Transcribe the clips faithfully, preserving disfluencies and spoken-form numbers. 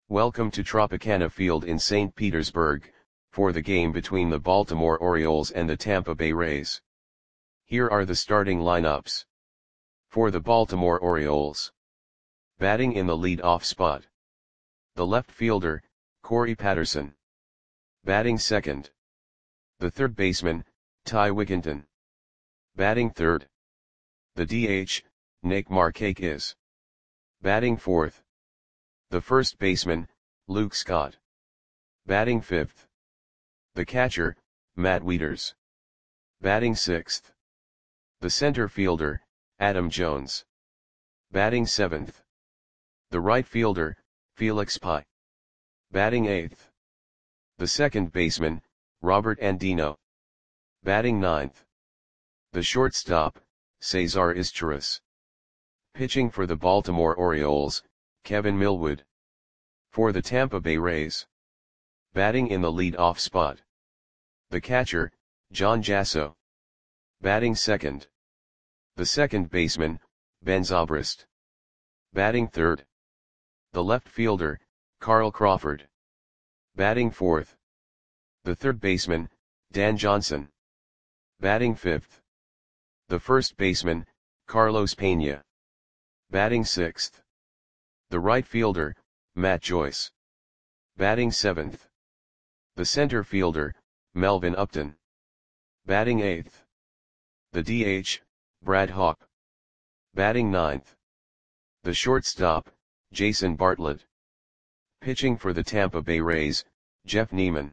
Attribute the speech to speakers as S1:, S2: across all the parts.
S1: Welcome to Tropicana Field in Saint Petersburg, for the game between the Baltimore Orioles and the Tampa Bay Rays. Here are the starting lineups. For the Baltimore Orioles. Batting in the lead-off spot. The left fielder, Corey Patterson. Batting second. The third baseman, Ty Wigginton. Batting third. The D H, Nick Markakis. Batting fourth. The first baseman, Luke Scott. Batting fifth. The catcher, Matt Wieters. Batting sixth. The center fielder, Adam Jones. Batting seventh. The right fielder, Felix Pie. Batting eighth. The second baseman, Robert Andino. Batting ninth. The shortstop, Cesar Izturis. Pitching for the Baltimore Orioles, Kevin Millwood. For the Tampa Bay Rays. Batting in the lead-off spot. The catcher, John Jasso. Batting second. The second baseman, Ben Zobrist. Batting third. The left fielder, Carl Crawford. Batting fourth. The third baseman, Dan Johnson. Batting fifth. The first baseman, Carlos Pena. Batting sixth. The right fielder, Matt Joyce. Batting seventh. The center fielder, Melvin Upton. Batting eighth. The D H, Brad Hawk. Batting ninth. The shortstop, Jason Bartlett. Pitching for the Tampa Bay Rays, Jeff Neiman.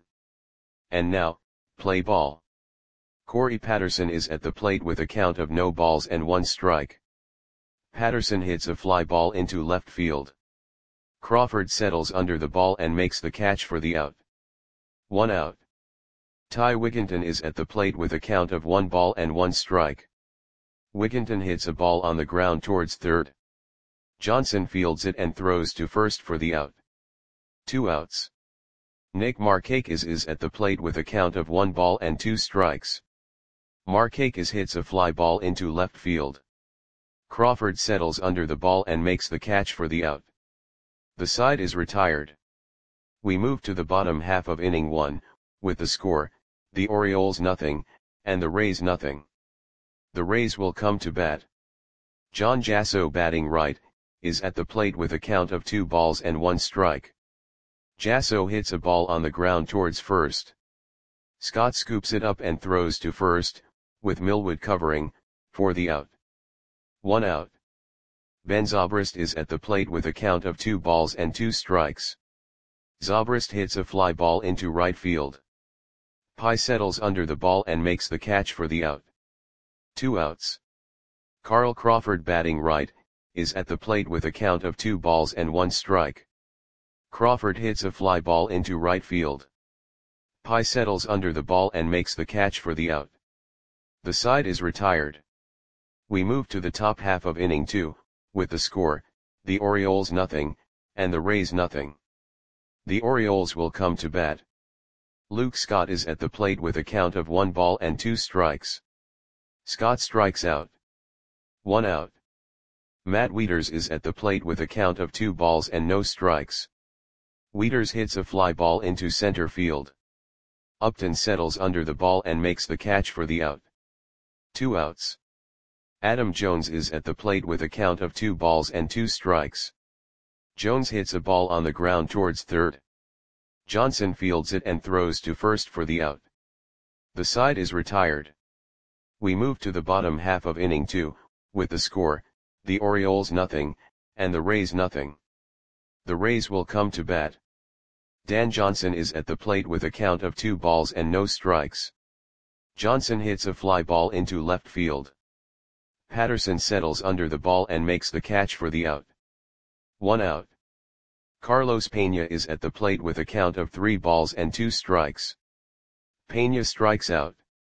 S1: And now, play ball. Corey Patterson is at the plate with a count of no balls and one strike. Patterson hits a fly ball into left field. Crawford settles under the ball and makes the catch for the out. One out. Ty Wigginton is at the plate with a count of one ball and one strike. Wigginton hits a ball on the ground towards third. Johnson fields it and throws to first for the out. Two outs. Nick Markakis is at the plate with a count of one ball and two strikes. Markakis hits a fly ball into left field. Crawford settles under the ball and makes the catch for the out. The side is retired. We move to the bottom half of inning one, with the score, the Orioles nothing, and the Rays nothing. The Rays will come to bat. John Jasso batting right, is at the plate with a count of two balls and one strike. Jasso hits a ball on the ground towards first. Scott scoops it up and throws to first, with Millwood covering, for the out. One out. Ben Zobrist is at the plate with a count of two balls and two strikes. Zobrist hits a fly ball into right field. Pie settles under the ball and makes the catch for the out. Two outs. Carl Crawford batting right, is at the plate with a count of two balls and one strike. Crawford hits a fly ball into right field. Pie settles under the ball and makes the catch for the out. The side is retired. We move to the top half of inning two, with the score, the Orioles nothing, and the Rays nothing. The Orioles will come to bat. Luke Scott is at the plate with a count of one ball and two strikes. Scott strikes out. One out. Matt Wieters is at the plate with a count of two balls and no strikes. Wieters hits a fly ball into center field. Upton settles under the ball and makes the catch for the out. Two outs. Adam Jones is at the plate with a count of two balls and two strikes. Jones hits a ball on the ground towards third. Johnson fields it and throws to first for the out. The side is retired. We move to the bottom half of inning two, with the score, the Orioles nothing, and the Rays nothing. The Rays will come to bat. Dan Johnson is at the plate with a count of two balls and no strikes. Johnson hits a fly ball into left field. Patterson settles under the ball and makes the catch for the out. One out. Carlos Pena is at the plate with a count of three balls and two strikes. Pena strikes out.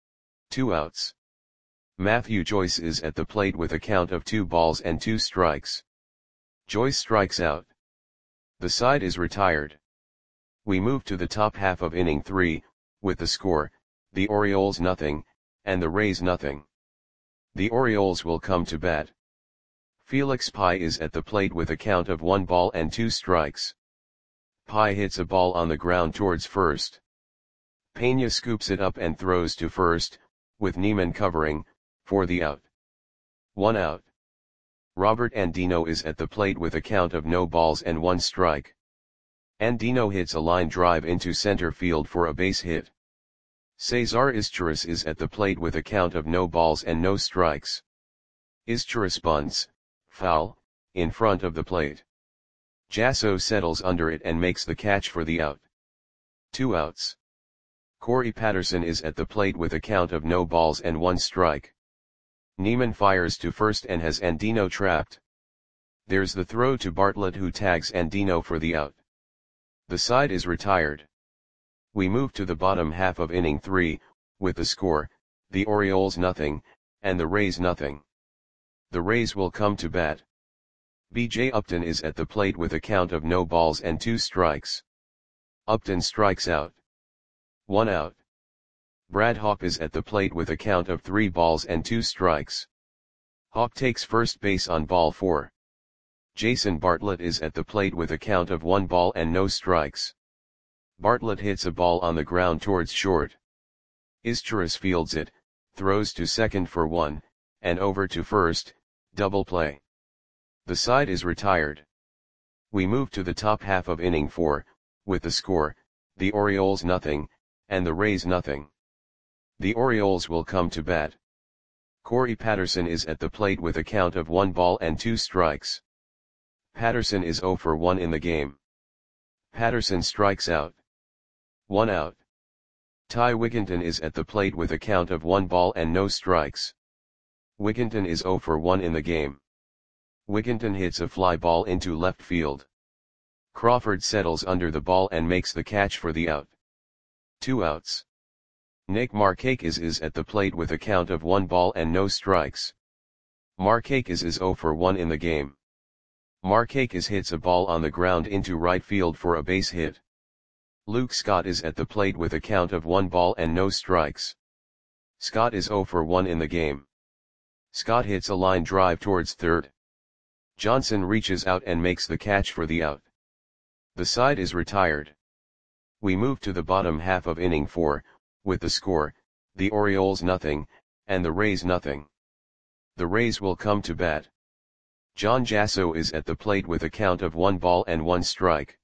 S1: Two outs. Matthew Joyce is at the plate with a count of two balls and two strikes. Joyce strikes out. The side is retired. We move to the top half of inning three, with the score, the Orioles nothing, and the Rays nothing. The Orioles will come to bat. Felix Pie is at the plate with a count of one ball and two strikes. Pi hits a ball on the ground towards first. Pena scoops it up and throws to first, with Niemann covering, for the out. One out. Robert Andino is at the plate with a count of no balls and one strike. Andino hits a line drive into center field for a base hit. Cesar Izturis is at the plate with a count of no balls and no strikes. Izturis bunts, foul, in front of the plate. Jasso settles under it and makes the catch for the out. Two outs. Corey Patterson is at the plate with a count of no balls and one strike. Niemann fires to first and has Andino trapped. There's the throw to Bartlett, who tags Andino for the out. The side is retired. We move to the bottom half of inning three, with the score, the Orioles nothing, and the Rays nothing. The Rays will come to bat. B J Upton is at the plate with a count of no balls and two strikes. Upton strikes out. One out. Brad Hawk is at the plate with a count of three balls and two strikes. Hawk takes first base on ball four. Jason Bartlett is at the plate with a count of one ball and no strikes. Bartlett hits a ball on the ground towards short. Izturis fields it, throws to second for one, and over to first, double play. The side is retired. We move to the top half of inning four, with the score, the Orioles nothing, and the Rays nothing. The Orioles will come to bat. Corey Patterson is at the plate with a count of one ball and two strikes. Patterson is zero for one in the game. Patterson strikes out. One out. Ty Wigginton is at the plate with a count of one ball and no strikes. Wigginton is zero for one in the game. Wigginton hits a fly ball into left field. Crawford settles under the ball and makes the catch for the out. Two outs. Nick Markakis is at the plate with a count of one ball and no strikes. Markakis is zero for one in the game. Markakis hits a ball on the ground into right field for a base hit. Luke Scott is at the plate with a count of one ball and no strikes. Scott is zero for one in the game. Scott hits a line drive towards third. Johnson reaches out and makes the catch for the out. The side is retired. We move to the bottom half of inning four, with the score, the Orioles nothing, and the Rays nothing. The Rays will come to bat. John Jasso is at the plate with a count of one ball and one strike.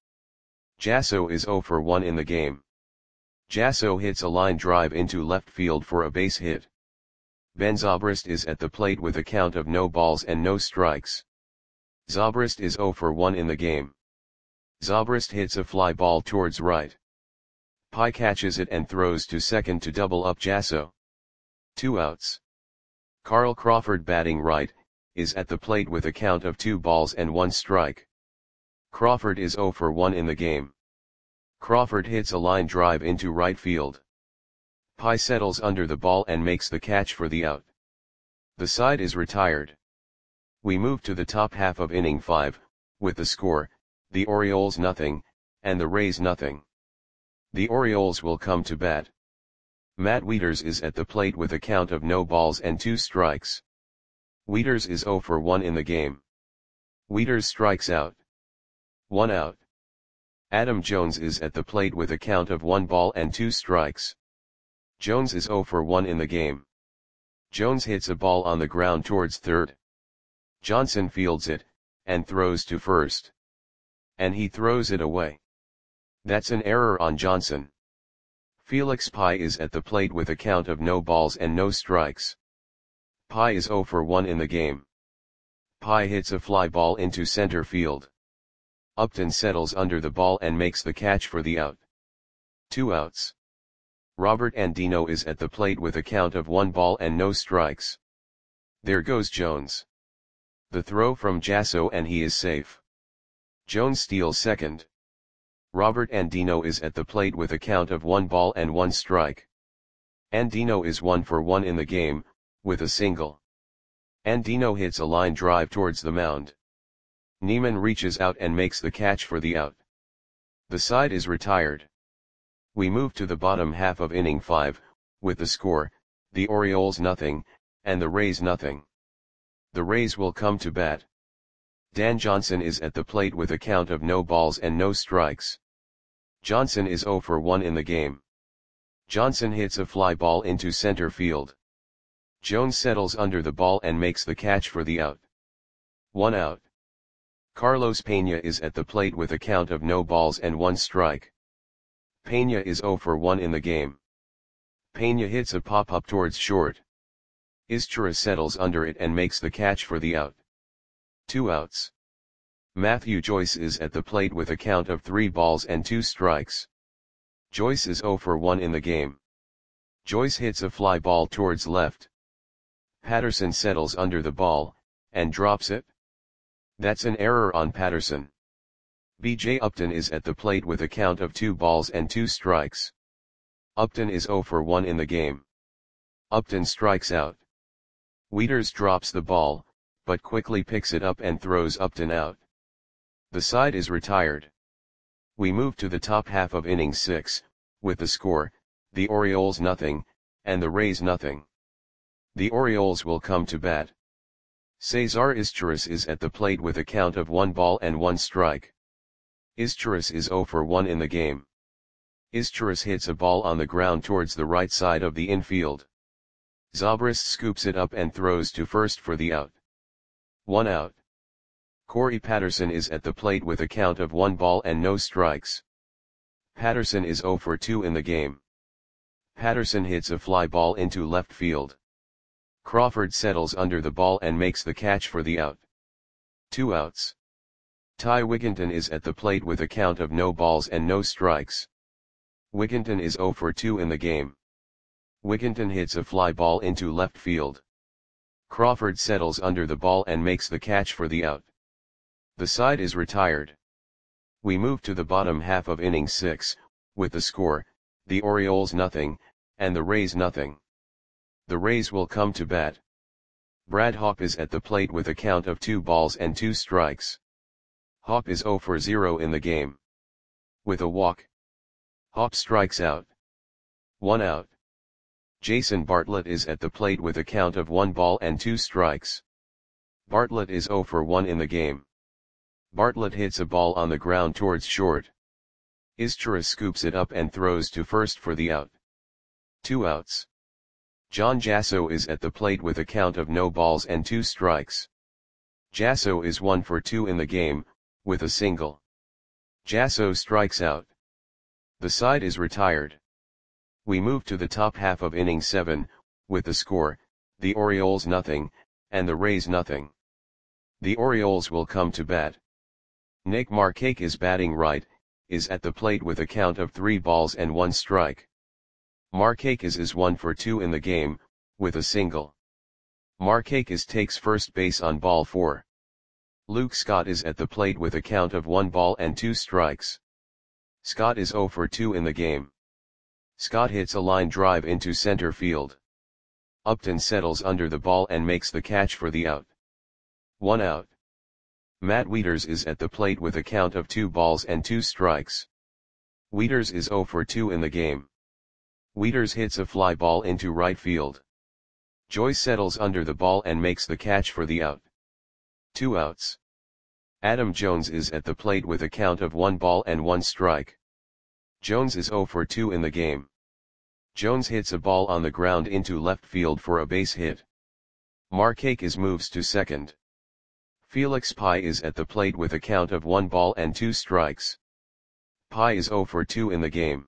S1: Jasso is zero for one in the game. Jasso hits a line drive into left field for a base hit. Ben Zobrist is at the plate with a count of no balls and no strikes. Zobrist is zero for one in the game. Zobrist hits a fly ball towards right. Pi catches it and throws to second to double up Jasso. Two outs. Carl Crawford, batting right, is at the plate with a count of two balls and one strike. Crawford is zero for one in the game. Crawford hits a line drive into right field. Pi settles under the ball and makes the catch for the out. The side is retired. We move to the top half of inning five, with the score, the Orioles nothing, and the Rays nothing. The Orioles will come to bat. Matt Wieters is at the plate with a count of no balls and two strikes. Wieters is zero for one in the game. Wieters strikes out. One out. Adam Jones is at the plate with a count of one ball and two strikes. Jones is zero for one in the game. Jones hits a ball on the ground towards third. Johnson fields it, and throws to first. And he throws it away. That's an error on Johnson. Felix Pi is at the plate with a count of no balls and no strikes. Pi is zero for one in the game. Pi hits a fly ball into center field. Upton settles under the ball and makes the catch for the out. Two outs. Robert Andino is at the plate with a count of one ball and no strikes. There goes Jones. The throw from Jasso and he is safe. Jones steals second. Robert Andino is at the plate with a count of one ball and one strike. Andino is one for one in the game, with a single. Andino hits a line drive towards the mound. Niemann reaches out and makes the catch for the out. The side is retired. We move to the bottom half of inning five, with the score, the Orioles nothing, and the Rays nothing. The Rays will come to bat. Dan Johnson is at the plate with a count of no balls and no strikes. Johnson is zero for one in the game. Johnson hits a fly ball into center field. Jones settles under the ball and makes the catch for the out. One out. Carlos Peña is at the plate with a count of no balls and one strike. Peña is zero for one in the game. Peña hits a pop-up towards short. Izturis settles under it and makes the catch for the out. Two outs. Matthew Joyce is at the plate with a count of three balls and two strikes. Joyce is zero for one in the game. Joyce hits a fly ball towards left. Patterson settles under the ball, and drops it. That's an error on Patterson. B J Upton is at the plate with a count of two balls and two strikes. Upton is zero for one in the game. Upton strikes out. Wieters drops the ball, but quickly picks it up and throws Upton out. The side is retired. We move to the top half of inning six, with the score, the Orioles nothing, and the Rays nothing. The Orioles will come to bat. Cesar Izturis is at the plate with a count of one ball and one strike. Izturis is zero for one in the game. Izturis hits a ball on the ground towards the right side of the infield. Zobrist scoops it up and throws to first for the out. One out. Corey Patterson is at the plate with a count of one ball and no strikes. Patterson is zero for two in the game. Patterson hits a fly ball into left field. Crawford settles under the ball and makes the catch for the out. Two outs. Ty Wigginton is at the plate with a count of no balls and no strikes. Wigginton is zero for two in the game. Wigginton hits a fly ball into left field. Crawford settles under the ball and makes the catch for the out. The side is retired. We move to the bottom half of inning six, with the score, the Orioles nothing, and the Rays nothing. The Rays will come to bat. Brad Hawpe is at the plate with a count of two balls and two strikes. Hawpe is zero for zero in the game. With a walk, Hawpe strikes out. One out. Jason Bartlett is at the plate with a count of one ball and two strikes. Bartlett is zero for one in the game. Bartlett hits a ball on the ground towards short. Izturis scoops it up and throws to first for the out. Two outs. John Jasso is at the plate with a count of no balls and two strikes. Jasso is one for two in the game, with a single. Jasso strikes out. The side is retired. We move to the top half of inning seven, with the score, the Orioles nothing, and the Rays nothing. The Orioles will come to bat. Nick Markakis is batting right, is at the plate with a count of three balls and one strike. Markakis is one for two in the game, with a single. Markakis takes first base on ball four. Luke Scott is at the plate with a count of one ball and two strikes. Scott is zero for two in the game. Scott hits a line drive into center field. Upton settles under the ball and makes the catch for the out. One out. Matt Wieters is at the plate with a count of two balls and two strikes. Wieters is zero for two in the game. Wieters hits a fly ball into right field. Joyce settles under the ball and makes the catch for the out. Two outs. Adam Jones is at the plate with a count of one ball and one strike. Jones is zero for two in the game. Jones hits a ball on the ground into left field for a base hit. Markakis moves to second. Felix Pye is at the plate with a count of one ball and two strikes. Pye is zero for two in the game.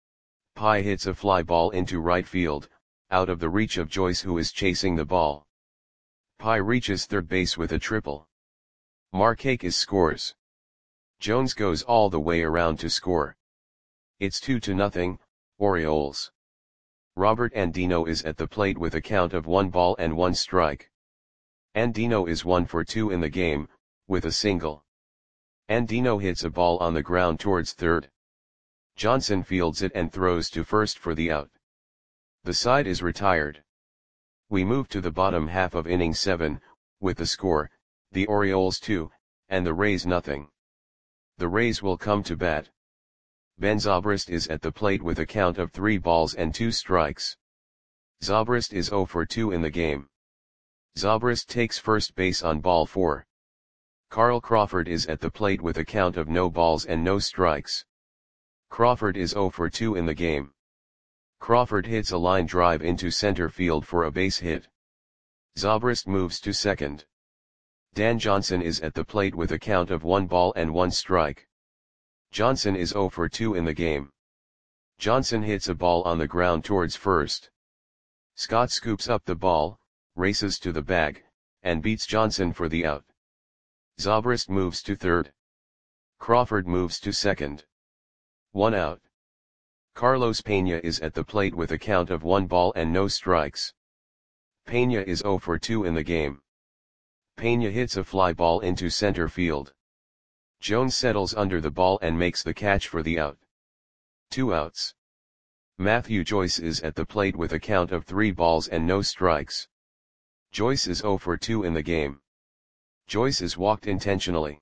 S1: Pye hits a fly ball into right field, out of the reach of Joyce, who is chasing the ball. Pye reaches third base with a triple. Markakis scores. Jones goes all the way around to score. It's two to nothing, Orioles. Robert Andino is at the plate with a count of one ball and one strike. Andino is one for two in the game, with a single. Andino hits a ball on the ground towards third. Johnson fields it and throws to first for the out. The side is retired. We move to the bottom half of inning seven, with the score, the Orioles two, and the Rays nothing. The Rays will come to bat. Ben Zobrist is at the plate with a count of three balls and two strikes. Zobrist is zero for two in the game. Zobrist takes first base on ball four. Carl Crawford is at the plate with a count of no balls and no strikes. Crawford is zero for two in the game. Crawford hits a line drive into center field for a base hit. Zobrist moves to second. Dan Johnson is at the plate with a count of one ball and one strike. Johnson is zero for two in the game. Johnson hits a ball on the ground towards first. Scott scoops up the ball, races to the bag, and beats Johnson for the out. Zobrist moves to third. Crawford moves to second. One out. Carlos Pena is at the plate with a count of one ball and no strikes. Pena is zero for two in the game. Pena hits a fly ball into center field. Jones settles under the ball and makes the catch for the out. Two outs. Matthew Joyce is at the plate with a count of three balls and no strikes. Joyce is zero for two in the game. Joyce is walked intentionally.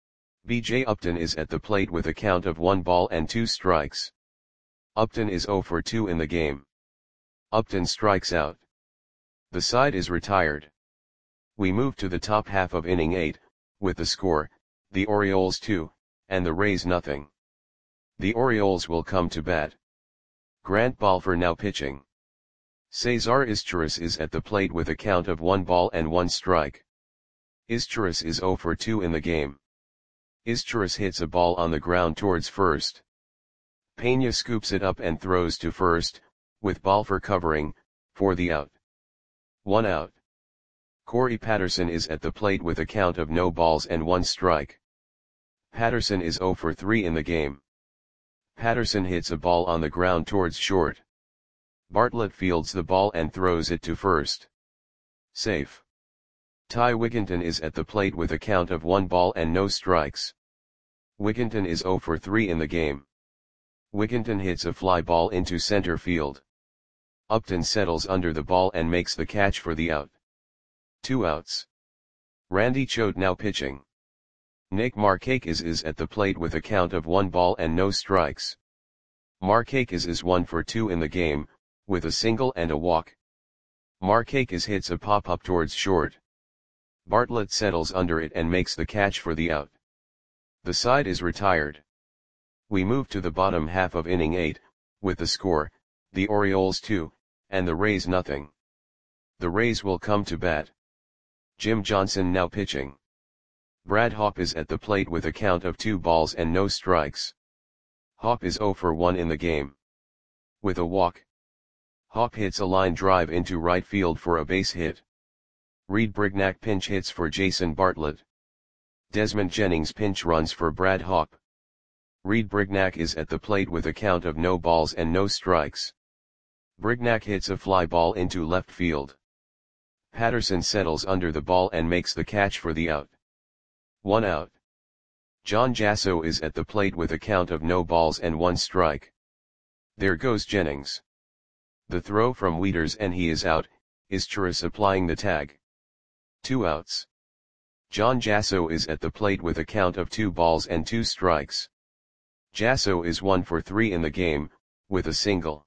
S1: B J Upton is at the plate with a count of one ball and two strikes. Upton is zero for two in the game. Upton strikes out. The side is retired. We move to the top half of inning eight, with the score, the Orioles two, and the Rays nothing. The Orioles will come to bat. Grant Balfour now pitching. Cesar Izturis is at the plate with a count of one ball and one strike. Izturis is zero for two in the game. Izturis hits a ball on the ground towards first. Pena scoops it up and throws to first, with Balfour covering, for the out. One out. Corey Patterson is at the plate with a count of no balls and one strike. Patterson is zero for three in the game. Patterson hits a ball on the ground towards short. Bartlett fields the ball and throws it to first. Safe. Ty Wigginton is at the plate with a count of one ball and no strikes. Wigginton is zero for three in the game. Wigginton hits a fly ball into center field. Upton settles under the ball and makes the catch for the out. Two outs. Randy Choate now pitching. Nick Markakis is at the plate with a count of one ball and no strikes. Markakis is one for two in the game, with a single and a walk. Markakis hits a pop-up towards short. Bartlett settles under it and makes the catch for the out. The side is retired. We move to the bottom half of inning eight, with the score, the Orioles two, and the Rays nothing. The Rays will come to bat. Jim Johnson now pitching. Brad Hawpe is at the plate with a count of two balls and no strikes. Hawpe is zero for one in the game. With a walk. Hawpe hits a line drive into right field for a base hit. Reed Brignac pinch hits for Jason Bartlett. Desmond Jennings pinch runs for Brad Hawpe. Reed Brignac is at the plate with a count of no balls and no strikes. Brignac hits a fly ball into left field. Patterson settles under the ball and makes the catch for the out. One out. John Jasso is at the plate with a count of no balls and one strike. There goes Jennings. The throw from Wieters and he is out, Izturis applying the tag. Two outs. John Jasso is at the plate with a count of two balls and two strikes. Jasso is one for three in the game, with a single.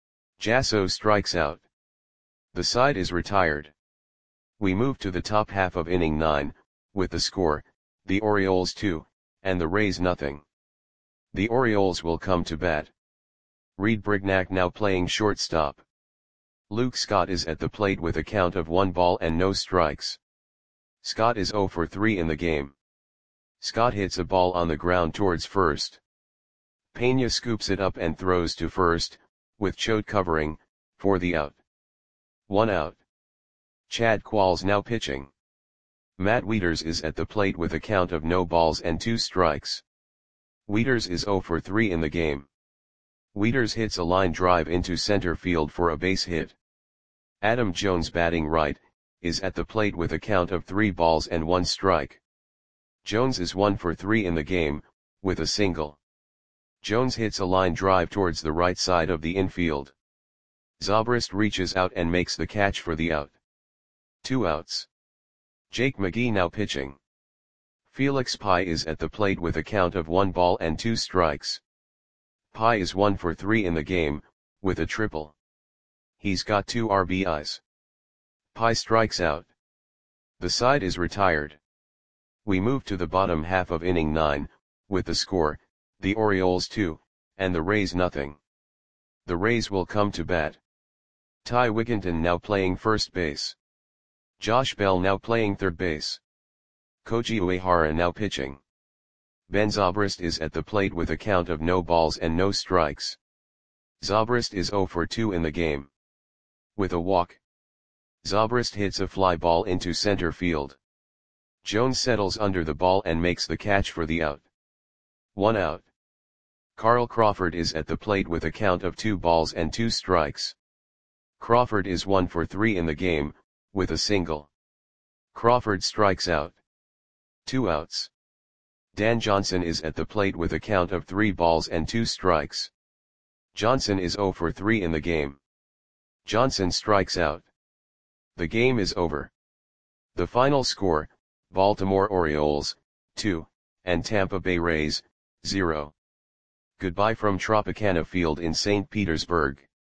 S1: Jasso strikes out. The side is retired. We move to the top half of inning nine, with the score, the Orioles two, and the Rays nothing. The Orioles will come to bat. Reed Brignac now playing shortstop. Luke Scott is at the plate with a count of one ball and no strikes. Scott is zero for three in the game. Scott hits a ball on the ground towards first. Pena scoops it up and throws to first, with Choate covering, for the out. One out. Chad Qualls now pitching. Matt Wieters is at the plate with a count of no balls and two strikes. Wieters is zero for three in the game. Wieters hits a line drive into center field for a base hit. Adam Jones batting right, is at the plate with a count of three balls and one strike. Jones is one for three in the game, with a single. Jones hits a line drive towards the right side of the infield. Zobrist reaches out and makes the catch for the out. Two outs. Jake McGee now pitching. Felix Pye is at the plate with a count of one ball and two strikes. Pye is one for three in the game, with a triple. He's got two R B Is. Pye strikes out. The side is retired. We move to the bottom half of inning nine, with the score, the Orioles two, and the Rays nothing. The Rays will come to bat. Ty Wigginton now playing first base. Josh Bell now playing third base. Koji Uehara now pitching. Ben Zobrist is at the plate with a count of no balls and no strikes. Zobrist is zero for two in the game. With a walk, Zobrist hits a fly ball into center field. Jones settles under the ball and makes the catch for the out. One out. Carl Crawford is at the plate with a count of two balls and two strikes. Crawford is one for three in the game, with a single. Crawford strikes out. Two outs. Dan Johnson is at the plate with a count of three balls and two strikes. Johnson is zero for three in the game. Johnson strikes out. The game is over. The final score, Baltimore Orioles, two, and Tampa Bay Rays, zero. Goodbye from Tropicana Field in Saint Petersburg.